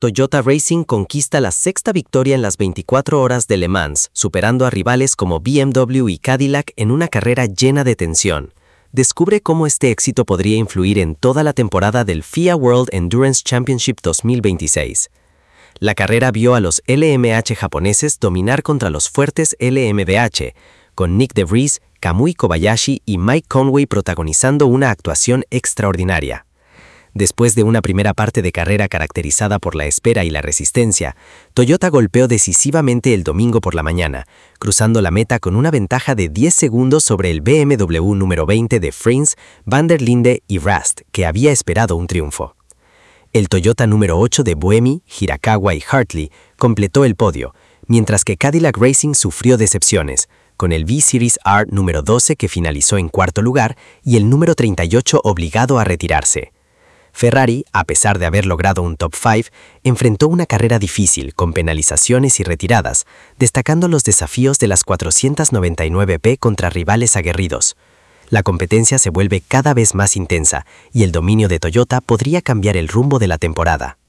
Toyota Racing conquista la sexta victoria en las 24 horas de Le Mans, superando a rivales como BMW y Cadillac en una carrera llena de tensión. Descubre cómo este éxito podría influir en toda la temporada del FIA World Endurance Championship 2026. La carrera vio a los LMH japoneses dominar contra los fuertes LMDH, con Nick De Vries, Kamui Kobayashi y Mike Conway protagonizando una actuación extraordinaria. Después de una primera parte de carrera caracterizada por la espera y la resistencia, Toyota golpeó decisivamente el domingo por la mañana, cruzando la meta con una ventaja de 10 segundos sobre el BMW número 20 de Frins, Van der Linde y Rast, que había esperado un triunfo. El Toyota número 8 de Buemi, Hirakawa y Hartley completó el podio, mientras que Cadillac Racing sufrió decepciones, con el V-Series R número 12 que finalizó en cuarto lugar y el número 38 obligado a retirarse. Ferrari, a pesar de haber logrado un top 5, enfrentó una carrera difícil con penalizaciones y retiradas, destacando los desafíos de las 499P contra rivales aguerridos. La competencia se vuelve cada vez más intensa y el dominio de Toyota podría cambiar el rumbo de la temporada.